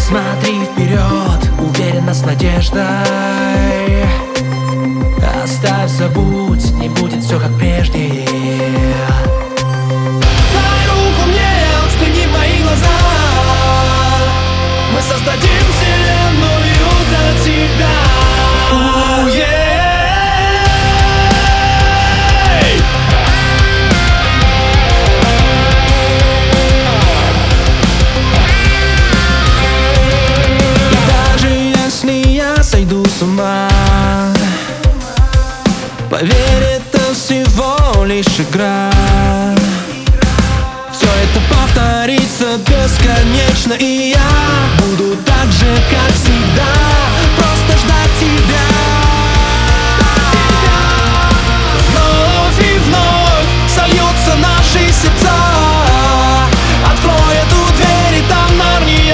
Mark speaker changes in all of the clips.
Speaker 1: Смотри вперед, уверенно, с надеждой. Оставь, забудь, не будет все как прежде. Дай руку мне, взгляни в мои глаза. Мы создадим вселенную для тебя. Сойду с ума, поверь, это всего лишь игра. Все это повторится бесконечно, и я буду так же, как всегда, просто ждать тебя. Вновь и вновь сольются наши сердца. Открой эту дверь, и там Нарния.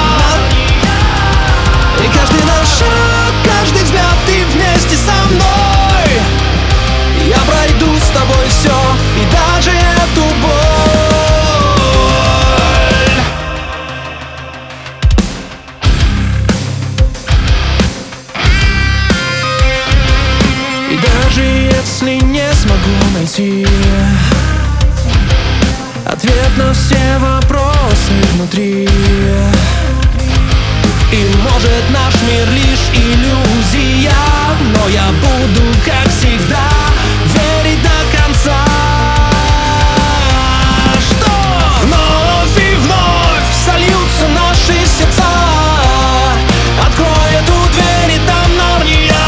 Speaker 1: И каждый наш шаг, каждый взгляд, ты вместе со мной. Я пройду с тобой все, и даже эту боль. И даже если не смогу найти ответ на все вопросы внутри, и может наш мир лишь иллюзия, но я буду, как всегда, верить до конца. Что вновь и вновь сольются наши сердца. Открой эту дверь, и там Нарния.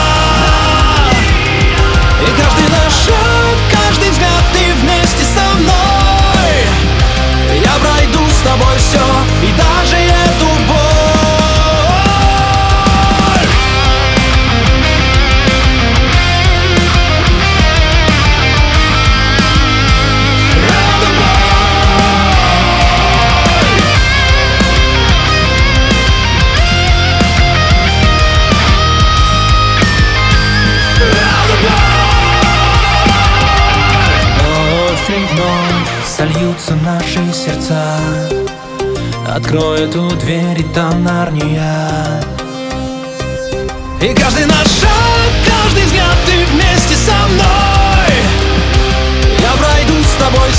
Speaker 1: И каждый наш шаг, каждый взгляд, ты вместе со мной. Я пройду с тобой все, и даже эту боль. Сольются наши сердца. Открой эту дверь, и там Нарния. И каждый наш шаг, каждый взгляд, ты вместе со мной. Я пройду с тобой